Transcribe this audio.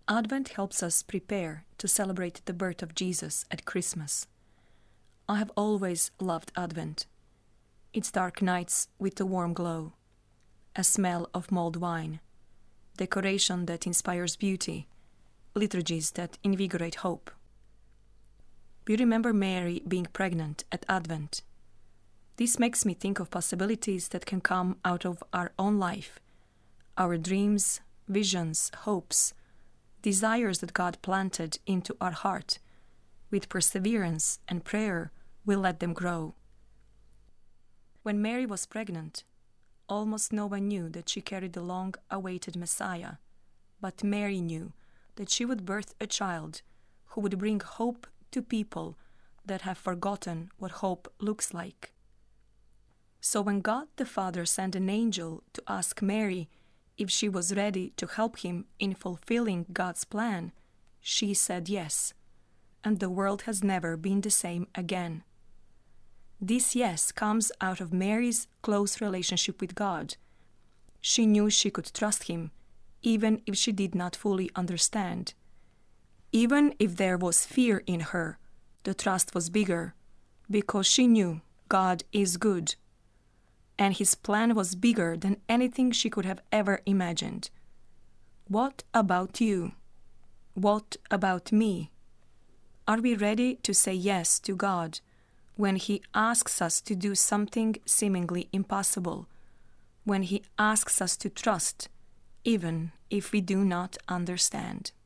Advent helps us prepare to celebrate the birth of Jesus at Christmas. I have always loved Advent. Its dark nights with a warm glow, a smell of mulled wine, decoration that inspires beauty, liturgies that invigorate hope. We remember Mary being pregnant at Advent. This makes me think of possibilities that can come out of our own life, our dreams, visions, hopes, desires that God planted into our heart. With perseverance and prayer, we'll let them grow. When Mary was pregnant, almost no one knew that she carried the long-awaited Messiah, but Mary knew that she would birth a child who would bring hope to people that have forgotten what hope looks like. So when God the Father sent an angel to ask Mary if she was ready to help him in fulfilling God's plan, she said yes, and the world has never been the same again. This yes comes out of Mary's close relationship with God. She knew she could trust him, even if she did not fully understand. Even if there was fear in her, the trust was bigger, because she knew God is good. And his plan was bigger than anything she could have ever imagined. What about you? What about me? Are we ready to say yes to God when he asks us to do something seemingly impossible, when he asks us to trust, even if we do not understand?